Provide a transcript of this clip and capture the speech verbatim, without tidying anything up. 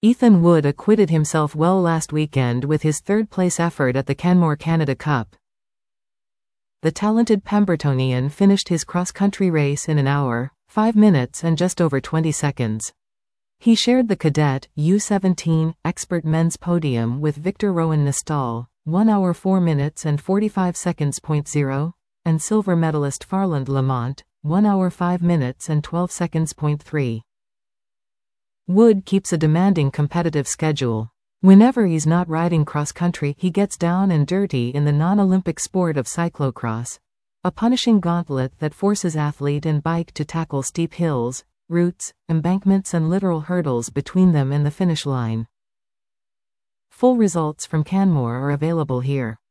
Ethan Wood acquitted himself well last weekend with his third-place effort at the Canmore Canada Cup. The talented Pembertonian finished his cross-country race in an hour, five minutes and just over twenty seconds. He shared the cadet U seventeen expert men's podium with Victor Rowan Nestal, one hour four minutes and forty-five seconds point zero, and silver medalist Farland Lamont, one hour five minutes and twelve seconds point three. Wood keeps a demanding competitive schedule. Whenever he's not riding cross-country, he gets down and dirty in the non-Olympic sport of cyclocross, a punishing gauntlet that forces athlete and bike to tackle steep hills, routes, embankments and literal hurdles between them and the finish line. Full results from Canmore are available here.